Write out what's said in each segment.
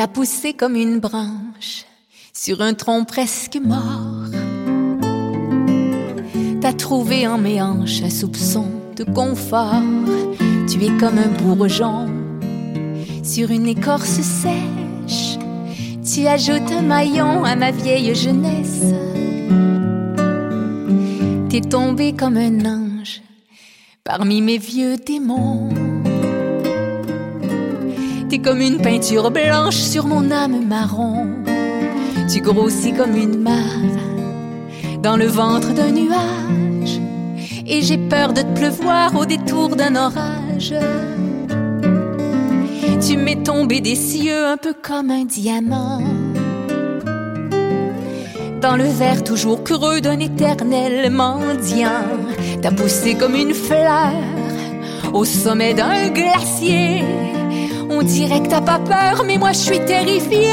T'as poussé comme une branche sur un tronc presque mort. T'as trouvé en mes hanches un soupçon de confort. Tu es comme un bourgeon sur une écorce sèche. Tu ajoutes un maillon à ma vieille jeunesse. T'es tombé comme un ange parmi mes vieux démons. T'es comme une peinture blanche sur mon âme marron. Tu grossis comme une mare dans le ventre d'un nuage. Et j'ai peur de te pleuvoir au détour d'un orage. Tu m'es tombé des cieux un peu comme un diamant, dans le verre toujours creux d'un éternel mendiant. T'as poussé comme une fleur au sommet d'un glacier. On dirait que t'as pas peur, mais moi je suis terrifiée.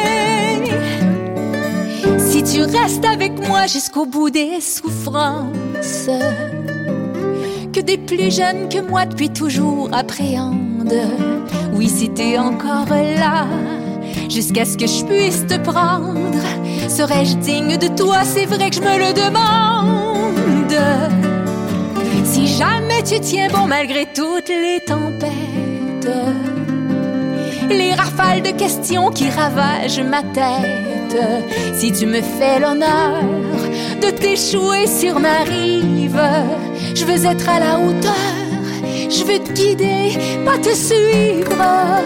Si tu restes avec moi jusqu'au bout des souffrances que des plus jeunes que moi depuis toujours appréhendent, oui, si t'es encore là jusqu'à ce que je puisse te prendre, serais-je digne de toi? C'est vrai que je me le demande. Si jamais tu tiens bon malgré toutes les tempêtes, les rafales de questions qui ravagent ma tête, si tu me fais l'honneur de t'échouer sur ma rive, je veux être à la hauteur, je veux te guider, pas te suivre.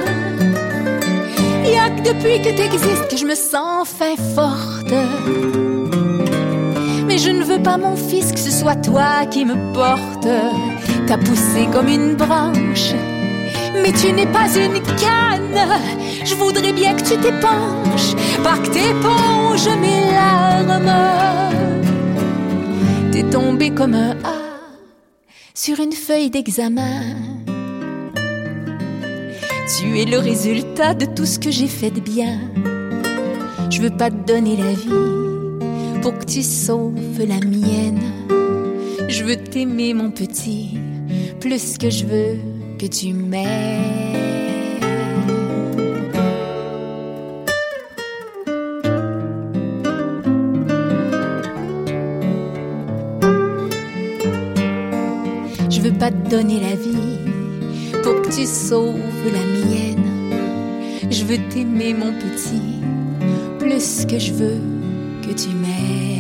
Y'a que depuis que t'existes que je me sens enfin forte. Mais je ne veux pas mon fils, que ce soit toi qui me porte. T'as poussé comme une branche, mais tu n'es pas une canne. Je voudrais bien que tu t'épanches, pas que t'éponges mes larmes. T'es tombé comme un A sur une feuille d'examen. Tu es le résultat de tout ce que j'ai fait de bien. Je veux pas te donner la vie pour que tu sauves la mienne. Je veux t'aimer mon petit, plus que je veux que tu m'aimes. Je veux pas te donner la vie pour que tu sauves la mienne. Je veux t'aimer mon petit, plus que je veux que tu m'aimes.